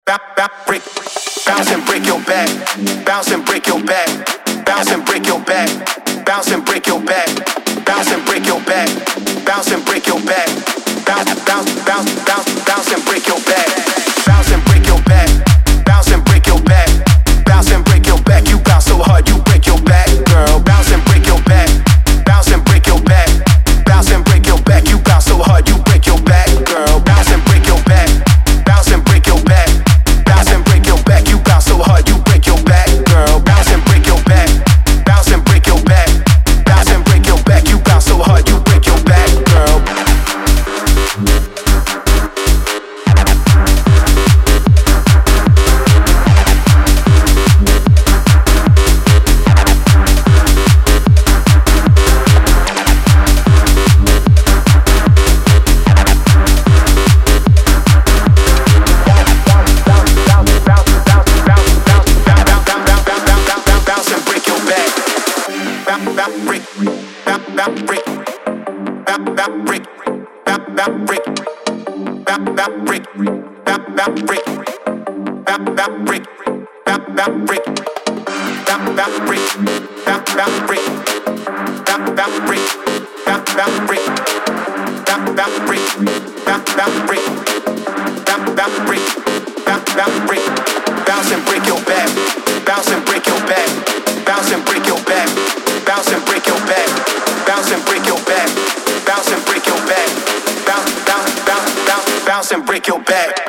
break, bounce and break your back, bounce and break your back, bounce and break your back, bounce and break your back, bounce and break your back, bounce and break your back, bounce, bounce, bounce, bounce, bounce and break your back, bounce and break your back, bounce and break your back, bounce and break your back. You bounce so hard you break your back, girl. Bounce and break your back, bounce and break your back, bounce and break your back. You bounce so hard you break your back, girl. Bounce and break your back, bounce and break your back, bounce and break your back. You bounce so hard you break your back, girl. Bounce and break your back, bounce and break your back, bounce and break your back. You bounce so hard you break your back, girl. Bounce and break your back, bounce and break your back, bounce and break your back, bounce and break your back, bounce and break your back, bounce and break your back, bounce, bounce, bounce, bounce, bounce and break your back.